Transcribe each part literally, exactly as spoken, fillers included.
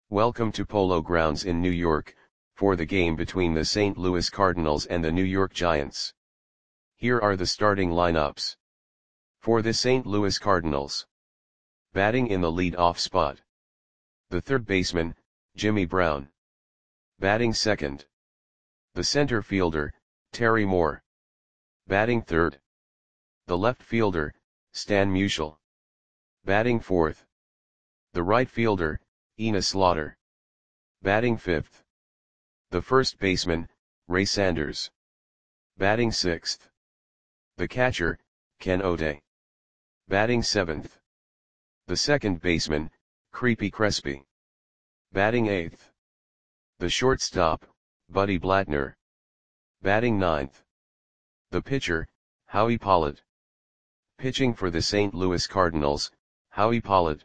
Welcome to Polo Grounds in New York, for the game between the Saint Louis Cardinals and the New York Giants. Here are the starting lineups. For the Saint Louis Cardinals. Batting in the lead-off spot. The third baseman, Jimmy Brown. Batting second. The center fielder, Terry Moore. Batting third. The left fielder, Stan Musial. Batting fourth. The right fielder, Enos Slaughter. Batting fifth. The first baseman, Ray Sanders. Batting sixth. The catcher, Ken O'Day. Batting seventh. The second baseman, Creepy Crespi. Batting eighth. The shortstop, Buddy Blattner. Batting ninth. The pitcher, Howie Pollard. Pitching for the Saint Louis Cardinals, Howie Pollard.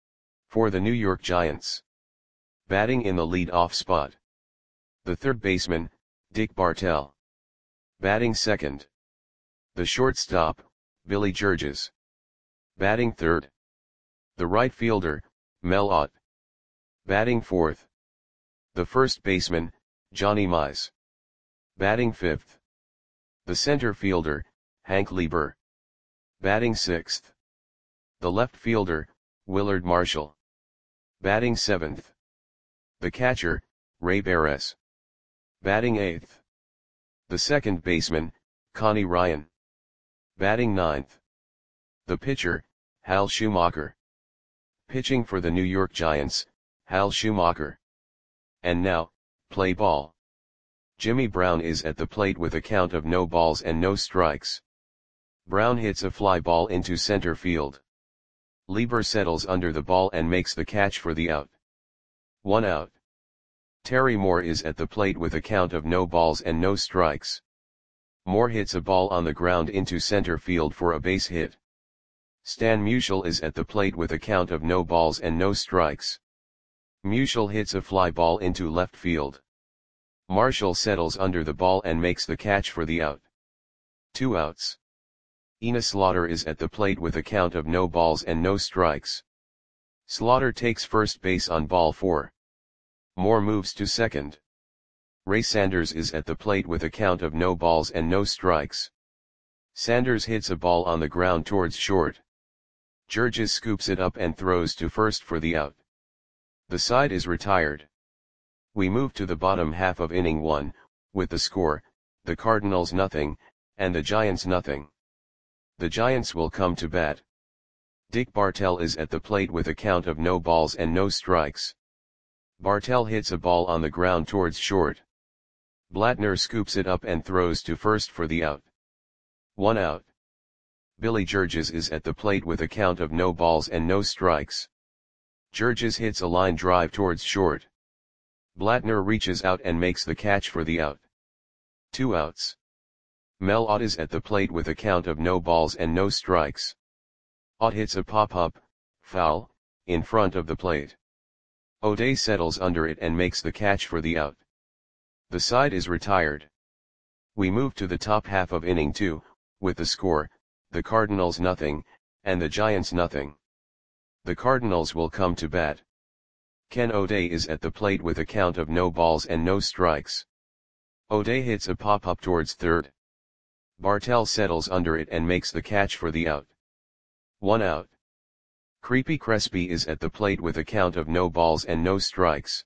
For the New York Giants. Batting in the lead-off spot. The third baseman, Dick Bartell. Batting second. The shortstop, Billy Georges. Batting third. The right fielder, Mel Ott. Batting fourth. The first baseman, Johnny Mize. Batting fifth. The center fielder, Hank Lieber. Batting sixth. The left fielder, Willard Marshall. Batting seventh. The catcher, Ray Barres. Batting eighth. The second baseman, Connie Ryan. Batting ninth. The pitcher, Hal Schumacher. Pitching for the New York Giants, Hal Schumacher. And now, play ball. Jimmy Brown is at the plate with a count of no balls and no strikes. Brown hits a fly ball into center field. Lieber settles under the ball and makes the catch for the out. One out. Terry Moore is at the plate with a count of no balls and no strikes. Moore hits a ball on the ground into center field for a base hit. Stan Musial is at the plate with a count of no balls and no strikes. Musial hits a fly ball into left field. Marshall settles under the ball and makes the catch for the out. Two outs. Enos Slaughter is at the plate with a count of no balls and no strikes. Slaughter takes first base on ball four. Moore moves to second. Ray Sanders is at the plate with a count of no balls and no strikes. Sanders hits a ball on the ground towards short. Georges scoops it up and throws to first for the out. The side is retired. We move to the bottom half of inning one, with the score, the Cardinals nothing, and the Giants nothing. The Giants will come to bat. Dick Bartell is at the plate with a count of no balls and no strikes. Bartell hits a ball on the ground towards short. Blattner scoops it up and throws to first for the out. One out. Billy Georges is at the plate with a count of no balls and no strikes. Georges hits a line drive towards short. Blattner reaches out and makes the catch for the out. Two outs. Mel Ott is at the plate with a count of no balls and no strikes. Ott hits a pop-up, foul, in front of the plate. O'Day settles under it and makes the catch for the out. The side is retired. We move to the top half of inning two, with the score, the Cardinals nothing, and the Giants nothing. The Cardinals will come to bat. Ken O'Day is at the plate with a count of no balls and no strikes. O'Day hits a pop-up towards third. Bartell settles under it and makes the catch for the out. One out. Creepy Crespi is at the plate with a count of no balls and no strikes.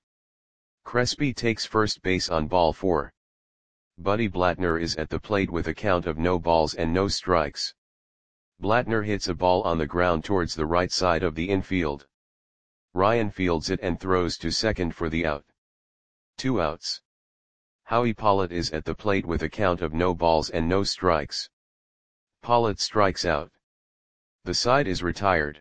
Crespi takes first base on ball four. Buddy Blattner is at the plate with a count of no balls and no strikes. Blattner hits a ball on the ground towards the right side of the infield. Ryan fields it and throws to second for the out. Two outs. Howie Pollard is at the plate with a count of no balls and no strikes. Pollard strikes out. The side is retired.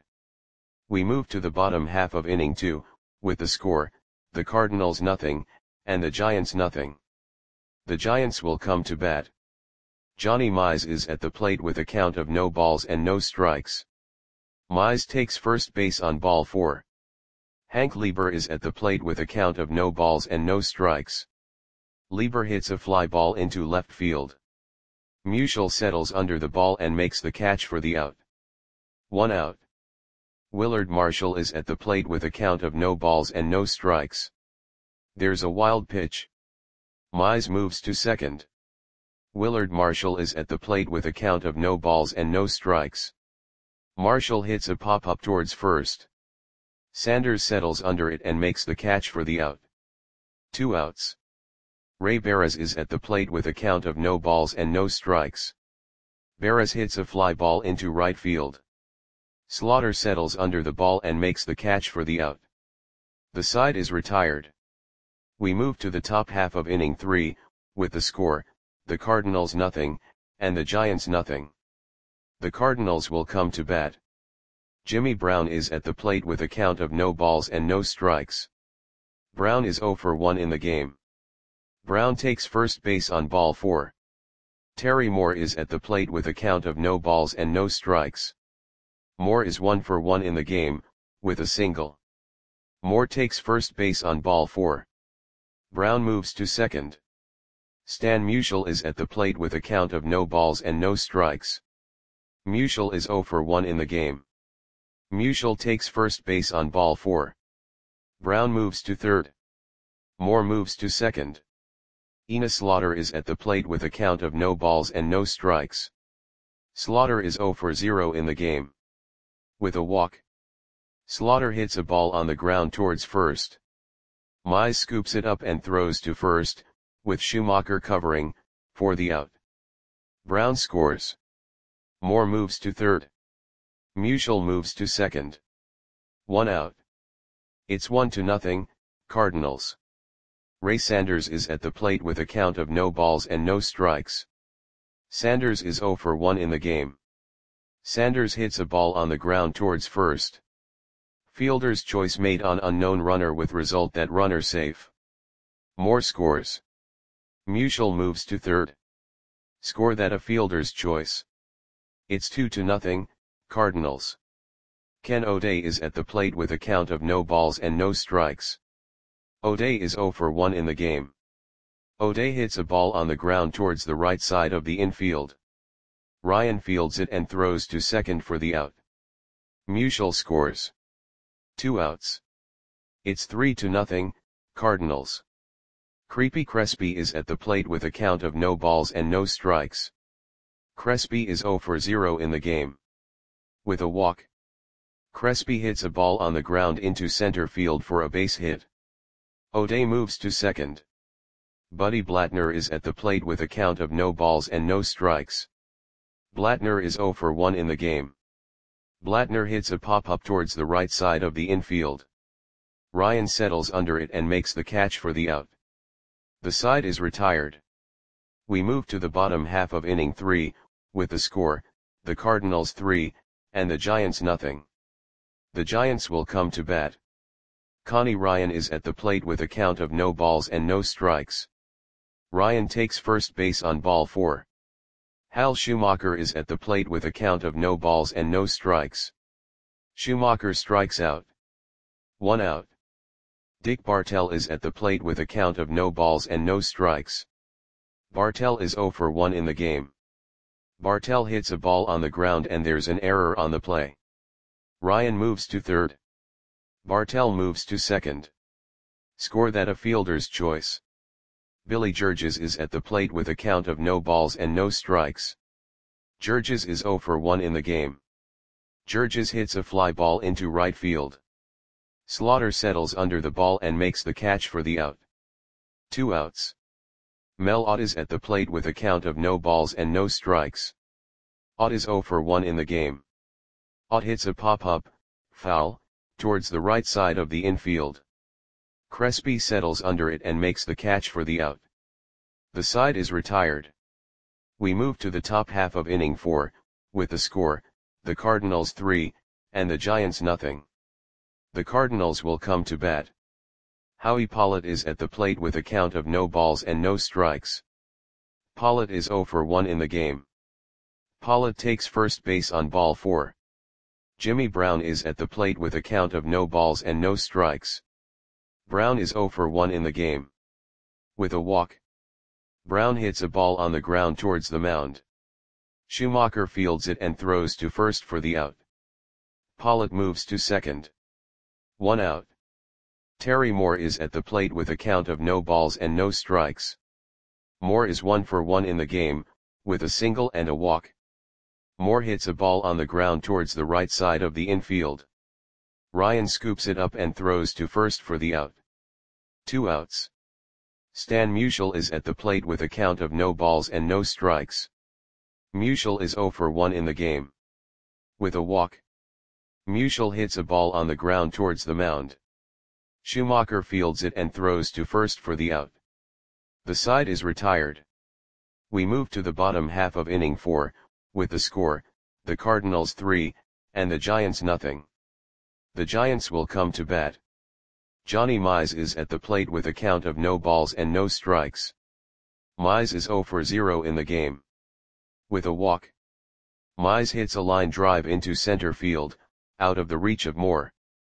We move to the bottom half of inning two, with the score, the Cardinals nothing, and the Giants nothing. The Giants will come to bat. Johnny Mize is at the plate with a count of no balls and no strikes. Mize takes first base on ball four. Hank Lieber is at the plate with a count of no balls and no strikes. Lieber hits a fly ball into left field. Musial settles under the ball and makes the catch for the out. One out. Willard Marshall is at the plate with a count of no balls and no strikes. There's a wild pitch. Mize moves to second. Willard Marshall is at the plate with a count of no balls and no strikes. Marshall hits a pop-up towards first. Sanders settles under it and makes the catch for the out. Two outs. Ray Barras is at the plate with a count of no balls and no strikes. Barras hits a fly ball into right field. Slaughter settles under the ball and makes the catch for the out. The side is retired. We move to the top half of inning three, with the score, the Cardinals nothing, and the Giants nothing. The Cardinals will come to bat. Jimmy Brown is at the plate with a count of no balls and no strikes. Brown is oh for one in the game. Brown takes first base on ball four. Terry Moore is at the plate with a count of no balls and no strikes. Moore is one for one in the game, with a single. Moore takes first base on ball four. Brown moves to second. Stan Musial is at the plate with a count of no balls and no strikes. Musial is oh for one in the game. Musial takes first base on ball four. Brown moves to third. Moore moves to second. Enos Slaughter is at the plate with a count of no balls and no strikes. Slaughter is oh for zero in the game. With a walk. Slaughter hits a ball on the ground towards first. Mize scoops it up and throws to first, with Schumacher covering, for the out. Brown scores. Moore moves to third. Musial moves to second. One out. It's one to nothing, Cardinals. Ray Sanders is at the plate with a count of no balls and no strikes. Sanders is oh for one in the game. Sanders hits a ball on the ground towards first. Fielder's choice made on unknown runner with result that runner safe. Moore scores. Musial moves to third. Score that a fielder's choice. It's two to nothing, Cardinals. Ken O'Day is at the plate with a count of no balls and no strikes. O'Day is oh for one in the game. O'Day hits a ball on the ground towards the right side of the infield. Ryan fields it and throws to second for the out. Musial scores. Two outs. It's three to nothing, Cardinals. Creepy Crespi is at the plate with a count of no balls and no strikes. Crespi is oh for zero in the game. With a walk. Crespi hits a ball on the ground into center field for a base hit. O'Day moves to second. Buddy Blattner is at the plate with a count of no balls and no strikes. Blattner is oh for one in the game. Blattner hits a pop-up towards the right side of the infield. Ryan settles under it and makes the catch for the out. The side is retired. We move to the bottom half of inning three, with the score, the Cardinals three, and the Giants nothing. The Giants will come to bat. Connie Ryan is at the plate with a count of no balls and no strikes. Ryan takes first base on ball four. Hal Schumacher is at the plate with a count of no balls and no strikes. Schumacher strikes out. One out. Dick Bartell is at the plate with a count of no balls and no strikes. Bartell is oh for one in the game. Bartell hits a ball on the ground and there's an error on the play. Ryan moves to third. Bartell moves to second. Score that a fielder's choice. Billy Georges is at the plate with a count of no balls and no strikes. Georges is oh for one in the game. Georges hits a fly ball into right field. Slaughter settles under the ball and makes the catch for the out. Two outs. Mel Ott is at the plate with a count of no balls and no strikes. Ott is oh for one in the game. Ott hits a pop-up, foul, towards the right side of the infield. Crespi settles under it and makes the catch for the out. The side is retired. We move to the top half of inning four, with the score, the Cardinals three, and the Giants nothing. The Cardinals will come to bat. Howie Pollitt is at the plate with a count of no balls and no strikes. Pollitt is oh for one in the game. Pollitt takes first base on ball four. Jimmy Brown is at the plate with a count of no balls and no strikes. Brown is oh for one in the game. With a walk. Brown hits a ball on the ground towards the mound. Schumacher fields it and throws to first for the out. Pollitt moves to second. One out. Terry Moore is at the plate with a count of no balls and no strikes. Moore is one for one in the game, with a single and a walk. Moore hits a ball on the ground towards the right side of the infield. Ryan scoops it up and throws to first for the out. Two outs. Stan Musial is at the plate with a count of no balls and no strikes. Musial is zero for one in the game. With a walk. Musial hits a ball on the ground towards the mound. Schumacher fields it and throws to first for the out. The side is retired. We move to the bottom half of inning four, with the score, the Cardinals three, and the Giants nothing. The Giants will come to bat. Johnny Mize is at the plate with a count of no balls and no strikes. Mize is zero for zero in the game. With a walk. Mize hits a line drive into center field, out of the reach of Moore.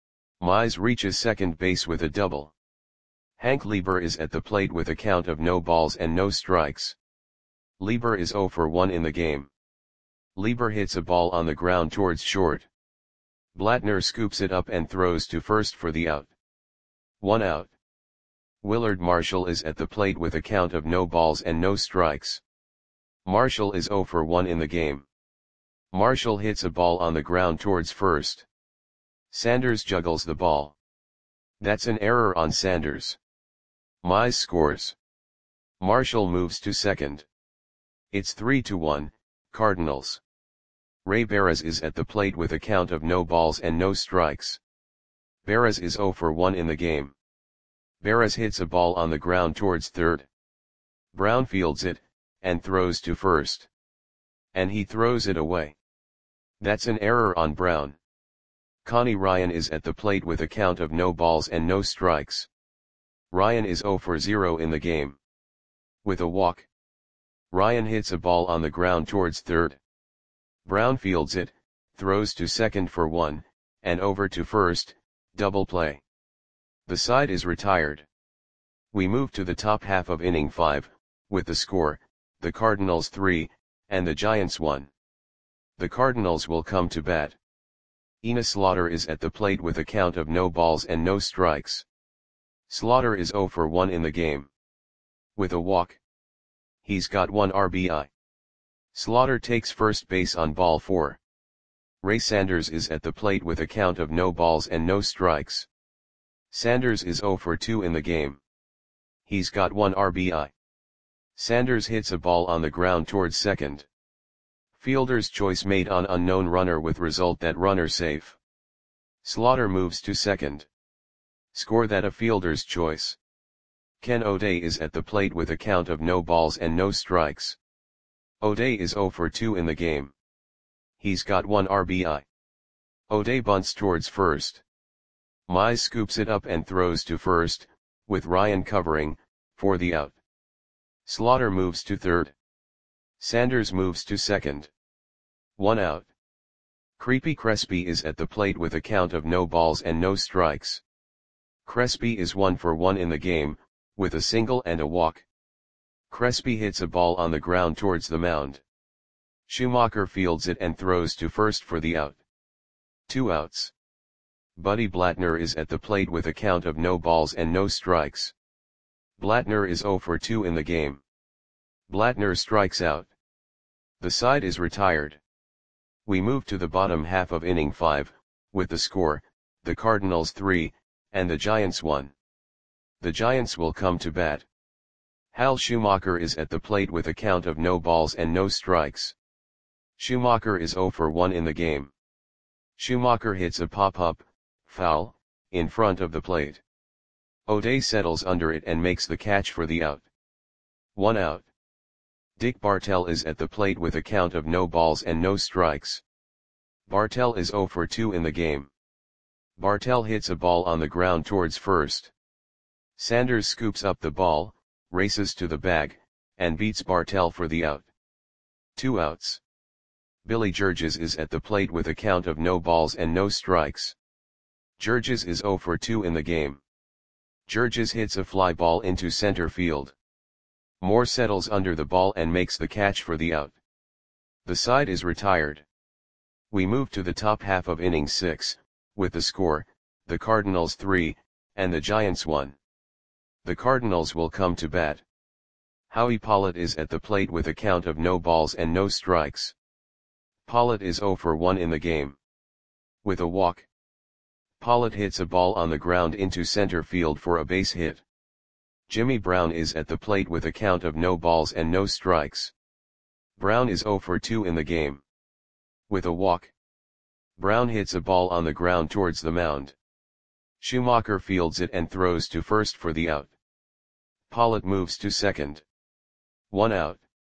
Mize reaches second base with a double. Hank Lieber is at the plate with a count of no balls and no strikes. Lieber is zero for one in the game. Lieber hits a ball on the ground towards short. Blattner scoops it up and throws to first for the out. One out. Willard Marshall is at the plate with a count of no balls and no strikes. Marshall is zero for one in the game. Marshall hits a ball on the ground towards first. Sanders juggles the ball. That's an error on Sanders. Mize scores. Marshall moves to second. It's three to one, Cardinals. Ray Barras is at the plate with a count of no balls and no strikes. Barras is zero for one in the game. Barras hits a ball on the ground towards third. Brown fields it, and throws to first. And he throws it away. That's an error on Brown. Connie Ryan is at the plate with a count of no balls and no strikes. Ryan is zero for zero in the game. With a walk. Ryan hits a ball on the ground towards third. Brown fields it, throws to second for one, and over to first, double play. The side is retired. We move to the top half of inning five, with the score, the Cardinals three, and the Giants one. The Cardinals will come to bat. Enos Slaughter is at the plate with a count of no balls and no strikes. Slaughter is zero for one in the game. With a walk. He's got one R B I. Slaughter takes first base on ball four. Ray Sanders is at the plate with a count of no balls and no strikes. Sanders is zero for two in the game. He's got one R B I. Sanders hits a ball on the ground towards second. Fielder's choice made on unknown runner with result that runner safe. Slaughter moves to second. Score that a fielder's choice. Ken O'Day is at the plate with a count of no balls and no strikes. O'Day is zero for two in the game. He's got one R B I. O'Day bunts towards first. Mize scoops it up and throws to first, with Ryan covering, for the out. Slaughter moves to third. Sanders moves to second. One out. Creepy Crespi is at the plate with a count of no balls and no strikes. Crespi is one for one in the game, with a single and a walk. Crespi hits a ball on the ground towards the mound. Schumacher fields it and throws to first for the out. Two outs. Buddy Blattner is at the plate with a count of no balls and no strikes. Blattner is zero for two in the game. Blattner strikes out. The side is retired. We move to the bottom half of inning five, with the score, the Cardinals three, and the Giants one. The Giants will come to bat. Hal Schumacher is at the plate with a count of no balls and no strikes. Schumacher is zero for one in the game. Schumacher hits a pop-up, foul, in front of the plate. O'Day settles under it and makes the catch for the out. One out. Dick Bartell is at the plate with a count of no balls and no strikes. Bartell is zero for two in the game. Bartell hits a ball on the ground towards first. Sanders scoops up the ball, races to the bag, and beats Bartell for the out. Two outs. Billy Georges is at the plate with a count of no balls and no strikes. Georges is zero for two in the game. Georges hits a fly ball into center field. Moore settles under the ball and makes the catch for the out. The side is retired. We move to the top half of inning six, with the score, the Cardinals three, and the Giants one. The Cardinals will come to bat. Howie Pollitt is at the plate with a count of no balls and no strikes. Pollitt is oh for one in the game. With a walk, Pollitt hits a ball on the ground into center field for a base hit. Jimmy Brown is at the plate with a count of no balls and no strikes. Brown is oh for two in the game. With a walk, Brown hits a ball on the ground towards the mound. Schumacher fields it and throws to first for the out. Pollitt moves to second. One out.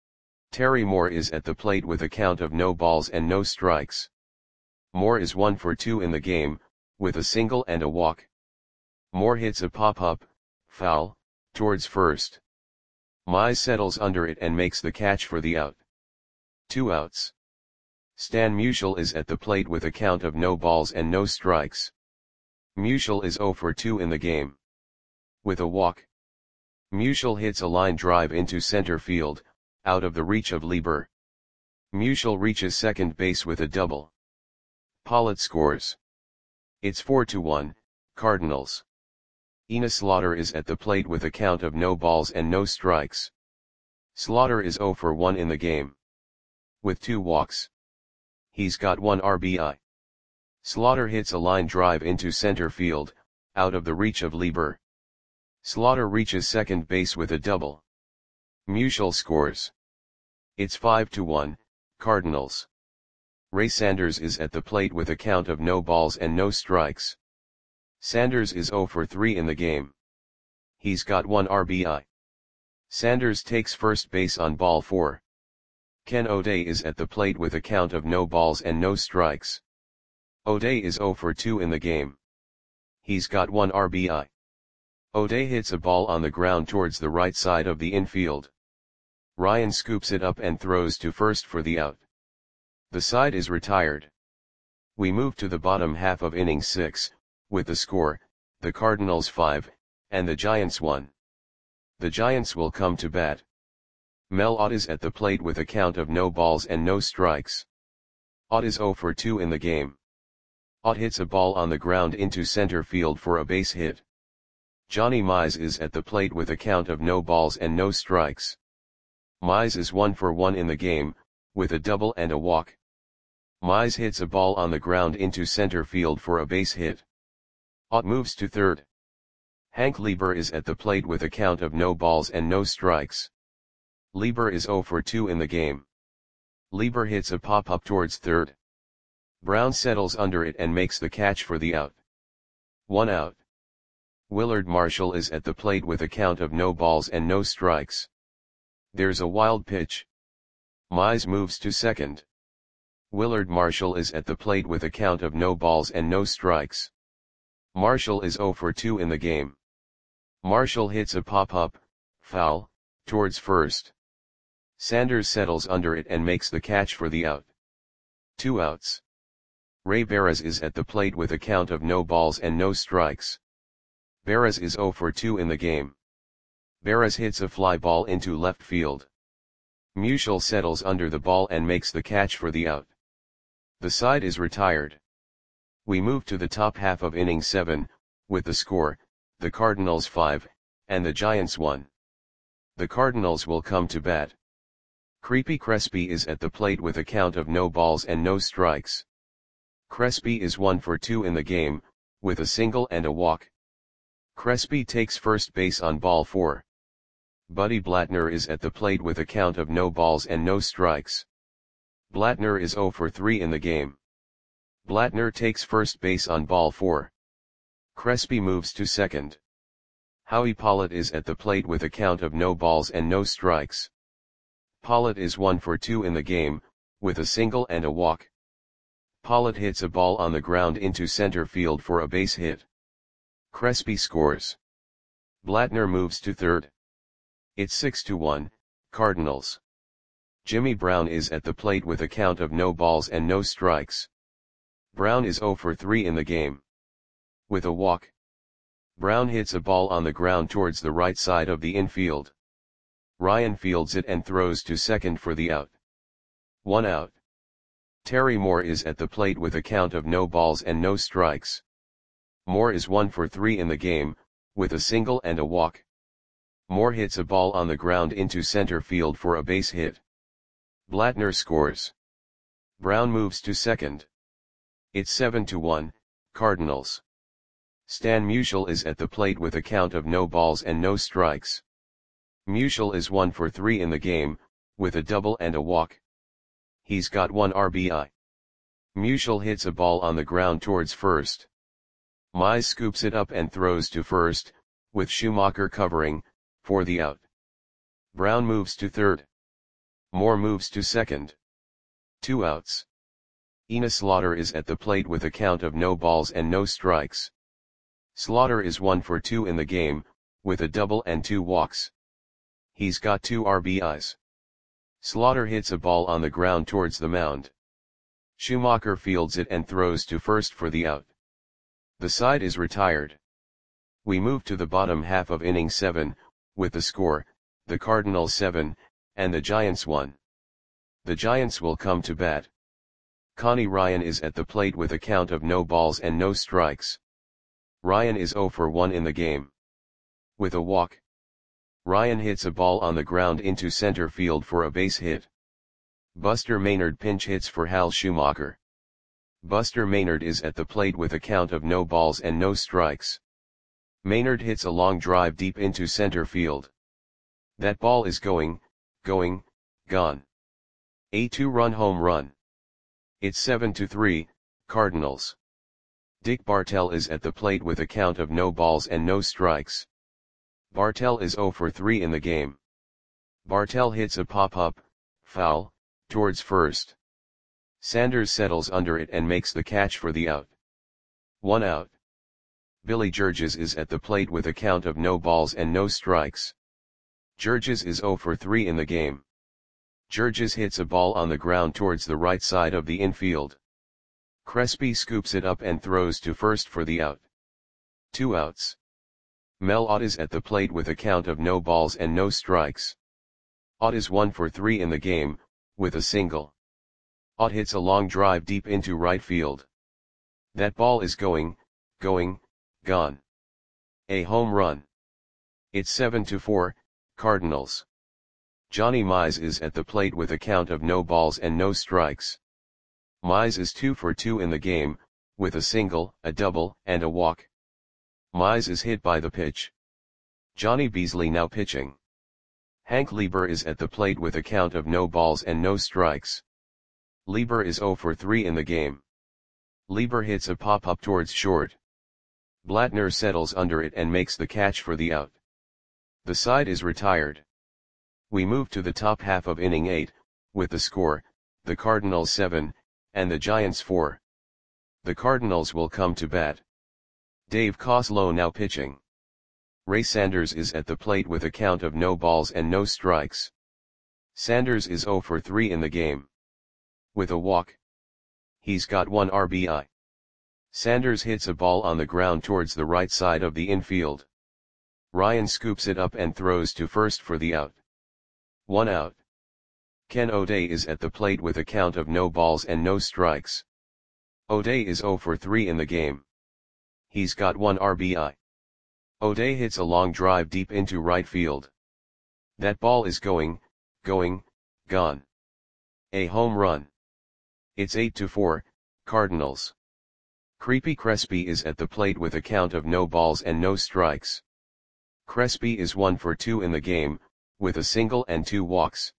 Terry Moore is at the plate with a count of no balls and no strikes. Moore is one for two in the game, with a single and a walk. Moore hits a pop-up, foul, towards first. Mize settles under it and makes the catch for the out. Two outs. Stan Musial is at the plate with a count of no balls and no strikes. Musial is oh for two in the game. With a walk, Musial hits a line drive into center field, out of the reach of Lieber. Musial reaches second base with a double. Pollitt scores. It's four to one, Cardinals. Enos Slaughter is at the plate with a count of no balls and no strikes. Slaughter is oh for one in the game. With two walks, he's got one R B I. Slaughter hits a line drive into center field, out of the reach of Lieber. Slaughter reaches second base with a double. Musial scores. It's five to one, Cardinals. Ray Sanders is at the plate with a count of no balls and no strikes. Sanders is oh for three in the game. He's got one R B I. Sanders takes first base on ball four. Ken O'Day is at the plate with a count of no balls and no strikes. O'Day is oh for two in the game. He's got one R B I. O'Day hits a ball on the ground towards the right side of the infield. Ryan scoops it up and throws to first for the out. The side is retired. We move to the bottom half of inning six, with the score, the Cardinals five, and the Giants one. The Giants will come to bat. Mel Ott is at the plate with a count of no balls and no strikes. Ott is oh for two in the game. Ott hits a ball on the ground into center field for a base hit. Johnny Mize is at the plate with a count of no balls and no strikes. Mize is one for one in the game, with a double and a walk. Mize hits a ball on the ground into center field for a base hit. Ott moves to third. Hank Lieber is at the plate with a count of no balls and no strikes. Lieber is oh for two in the game. Lieber hits a pop-up towards third. Brown settles under it and makes the catch for the out. One out. Willard Marshall is at the plate with a count of no balls and no strikes. There's a wild pitch. Mize moves to second. Willard Marshall is at the plate with a count of no balls and no strikes. Marshall is oh for two in the game. Marshall hits a pop-up, foul, towards first. Sanders settles under it and makes the catch for the out. Two outs. Ray Barras is at the plate with a count of no balls and no strikes. Barras is oh for two in the game. Barras hits a fly ball into left field. Musial settles under the ball and makes the catch for the out. The side is retired. We move to the top half of inning seven, with the score, the Cardinals five, and the Giants one. The Cardinals will come to bat. Creepy Crespi is at the plate with a count of no balls and no strikes. Crespi is one for two in the game, with a single and a walk. Crespi takes first base on ball four. Buddy Blattner is at the plate with a count of no balls and no strikes. Blattner is oh for three in the game. Blattner takes first base on ball four. Crespi moves to second. Howie Pollitt is at the plate with a count of no balls and no strikes. Pollitt is one for two in the game, with a single and a walk. Pollitt hits a ball on the ground into center field for a base hit. Crespi scores. Blattner moves to third. It's six to one, Cardinals. Jimmy Brown is at the plate with a count of no balls and no strikes. Brown is oh for three in the game. With a walk, Brown hits a ball on the ground towards the right side of the infield. Ryan fields it and throws to second for the out. One out. Terry Moore is at the plate with a count of no balls and no strikes. Moore is one for three in the game, with a single and a walk. Moore hits a ball on the ground into center field for a base hit. Blattner scores. Brown moves to second. It's seven to one, Cardinals. Stan Musial is at the plate with a count of no balls and no strikes. Musial is one for three in the game, with a double and a walk. He's got one R B I. Musial hits a ball on the ground towards first. Mize scoops it up and throws to first, with Schumacher covering, for the out. Brown moves to third. Moore moves to second. Two outs. Enos Slaughter is at the plate with a count of no balls and no strikes. Slaughter is one for two in the game, with a double and two walks. He's got two R B Is. Slaughter hits a ball on the ground towards the mound. Schumacher fields it and throws to first for the out. The side is retired. We move to the bottom half of inning seven, with the score, the Cardinals seven, and the Giants one. The Giants will come to bat. Connie Ryan is at the plate with a count of no balls and no strikes. Ryan is zero for one in the game. With a walk. Ryan hits a ball on the ground into center field for a base hit. Buster Maynard pinch hits for Hal Schumacher. Buster Maynard is at the plate with a count of no balls and no strikes. Maynard hits a long drive deep into center field. That ball is going, going, gone. A two-run home run. It's seven to three, Cardinals. Dick Bartell is at the plate with a count of no balls and no strikes. Bartell is zero for three in the game. Bartell hits a pop-up, foul, towards first. Sanders settles under it and makes the catch for the out. One out. Billy Georges is at the plate with a count of no balls and no strikes. Georges is zero for three in the game. Georges hits a ball on the ground towards the right side of the infield. Crespi scoops it up and throws to first for the out. Two outs. Mel Ott is at the plate with a count of no balls and no strikes. Ott is one for three in the game, with a single. Ott hits a long drive deep into right field. That ball is going, going, gone. A home run. It's seven to four, Cardinals. Johnny Mize is at the plate with a count of no balls and no strikes. Mize is two for two in the game, with a single, a double, and a walk. Mize is hit by the pitch. Johnny Beasley now pitching. Hank Lieber is at the plate with a count of no balls and no strikes. Lieber is zero for three in the game. Lieber hits a pop-up towards short. Blattner settles under it and makes the catch for the out. The side is retired. We move to the top half of inning eight, with the score, the Cardinals seven, and the Giants four. The Cardinals will come to bat. Dave Coslow now pitching. Ray Sanders is at the plate with a count of no balls and no strikes. Sanders is zero for three in the game. With a walk. He's got one R B I. Sanders hits a ball on the ground towards the right side of the infield. Ryan scoops it up and throws to first for the out. One out. Ken O'Day is at the plate with a count of no balls and no strikes. O'Day is zero for three in the game. He's got one R B I. O'Day hits a long drive deep into right field. That ball is going, going, gone. A home run. It's eight to four, Cardinals. Creepy Crespi is at the plate with a count of no balls and no strikes. Crespi is one for two in the game, with a single and two walks.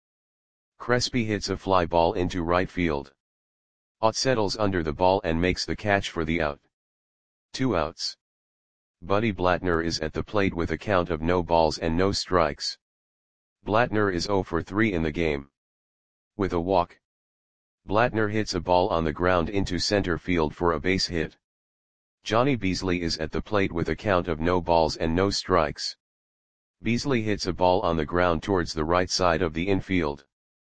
Crespi hits a fly ball into right field. Ott settles under the ball and makes the catch for the out. Two outs. Buddy Blattner is at the plate with a count of no balls and no strikes. Blattner is zero for three in the game. With a walk. Blattner hits a ball on the ground into center field for a base hit. Johnny Beasley is at the plate with a count of no balls and no strikes. Beasley hits a ball on the ground towards the right side of the infield.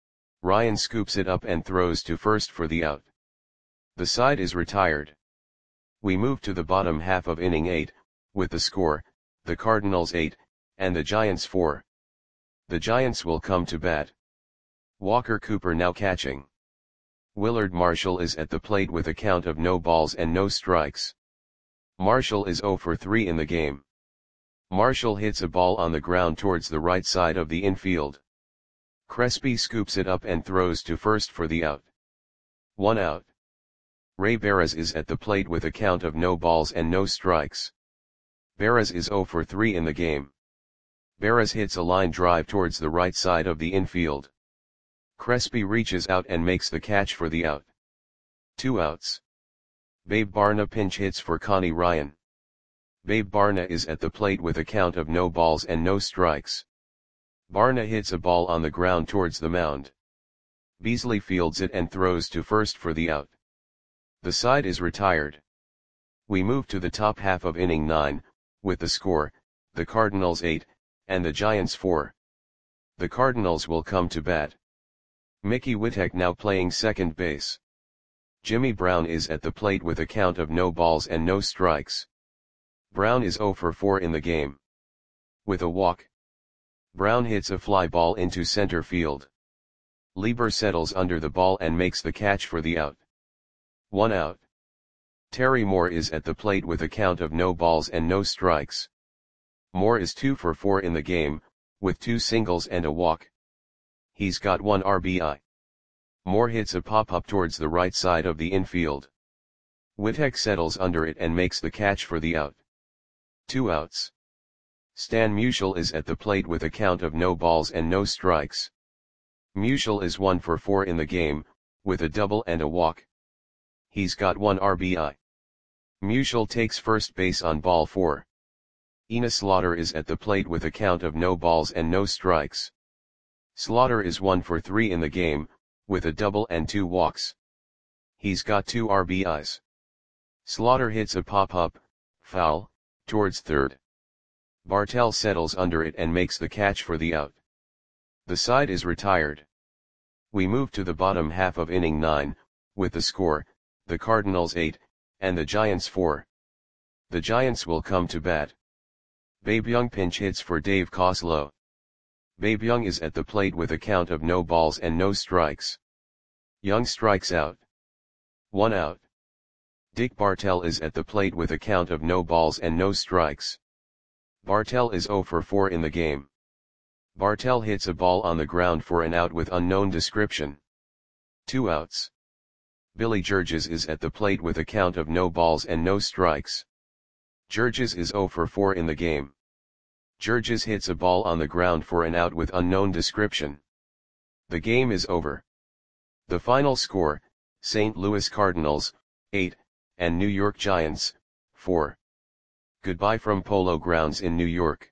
Ryan scoops it up and throws to first for the out. The side is retired. We move to the bottom half of inning eight, with the score, the Cardinals eight, and the Giants four. The Giants will come to bat. Walker Cooper now catching. Willard Marshall is at the plate with a count of no balls and no strikes. Marshall is zero for three in the game. Marshall hits a ball on the ground towards the right side of the infield. Crespi scoops it up and throws to first for the out. One out. Ray Barras is at the plate with a count of no balls and no strikes. Barras is zero for three in the game. Barras hits a line drive towards the right side of the infield. Crespi reaches out and makes the catch for the out. Two outs. Babe Barna pinch hits for Connie Ryan. Babe Barna is at the plate with a count of no balls and no strikes. Barna hits a ball on the ground towards the mound. Beasley fields it and throws to first for the out. The side is retired. We move to the top half of inning nine, with the score, the Cardinals eight, and the Giants four. The Cardinals will come to bat. Mickey Whittek now playing second base. Jimmy Brown is at the plate with a count of no balls and no strikes. Brown is zero for four in the game. With a walk, Brown hits a fly ball into center field. Lieber settles under the ball and makes the catch for the out. One out. Terry Moore is at the plate with a count of no balls and no strikes. Moore is two for four in the game, with two singles and a walk. He's got one R B I. Moore hits a pop-up towards the right side of the infield. Whittek settles under it and makes the catch for the out. Two outs. Stan Musial is at the plate with a count of no balls and no strikes. Musial is one for four in the game, with a double and a walk. He's got one R B I. Musial takes first base on ball four. Enos Slaughter is at the plate with a count of no balls and no strikes. Slaughter is one for three in the game, with a double and two walks. He's got two R B Is. Slaughter hits a pop-up, foul, towards third. Bartell settles under it and makes the catch for the out. The side is retired. We move to the bottom half of inning nine, with the score, the Cardinals eight, and the Giants four. The Giants will come to bat. Babe Young pinch hits for Dave Coslow. Babe Young is at the plate with a count of no balls and no strikes. Young strikes out. One out. Dick Bartell is at the plate with a count of no balls and no strikes. Bartell is zero for four in the game. Bartell hits a ball on the ground for an out with unknown description. Two outs. Billy Georges is at the plate with a count of no balls and no strikes. Georges is zero for four in the game. Georges hits a ball on the ground for an out with unknown description. The game is over. The final score, Saint Louis Cardinals, eight, and New York Giants, four. Goodbye from Polo Grounds in New York.